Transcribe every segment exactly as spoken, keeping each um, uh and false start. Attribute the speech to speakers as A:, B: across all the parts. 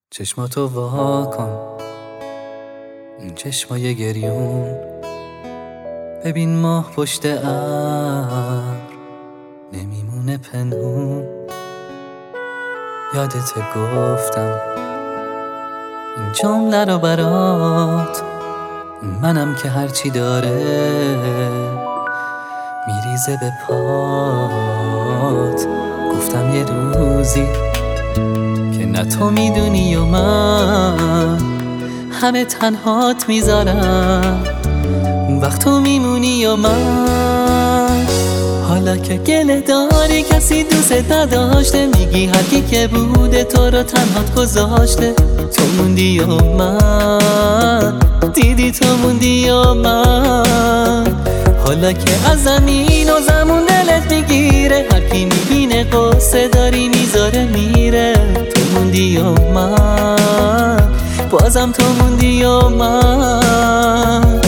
A: چشماتو وا کن، این چشمای گریون، ببین ماه پشت ابر نمیمونه پنهون. یادت گفتم این جمله رو برات، منم که هرچی داره میریزه به پات. گفتم یه روزی که نه تو میدونی و من همه تنهات میذارم، اون وقت تو میمونی و من. حالا که گله داری کسی دوست نداشته، میگی هر کی که بوده تو رو تنهات گذاشته. تو موندی و من دیدی، تو موندی و من. حالا که از زمین و زمون دلت میگیره، هر کی میبینه قصه داری میذاره میره. تو موندی و من، بازم تو موندی و من.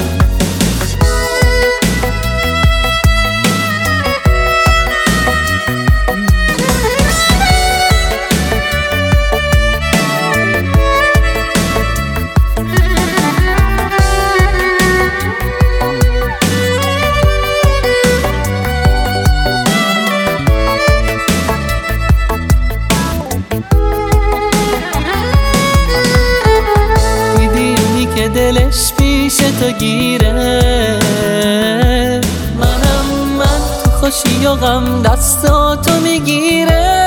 A: دلش پیش تو گیره، منم من تو خوشی و غم دستاتو میگیره.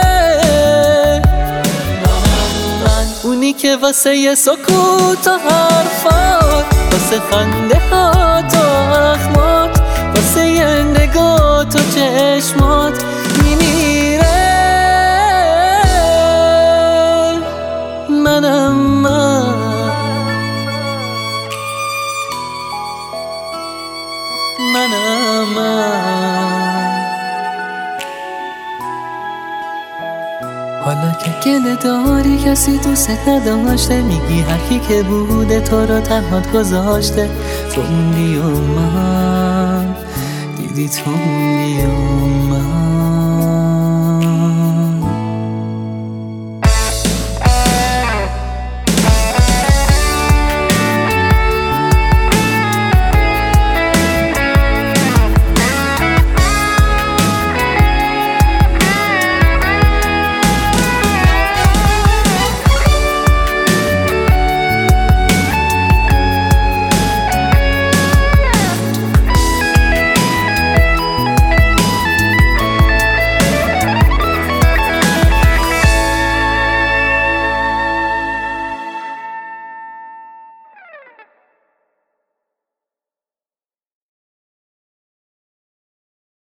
A: منم من اونی که واسه یه سکوت و حرفات، واسه خنده هات و اخمات، واسه یه نگات و چشمات میمیره. منم من منم من. حالا که گله داری کسی دوست نداشته، میگی هر کی که بوده تو رو تنهات گذاشته. تو موندی و من دیدی، تو موندی و من.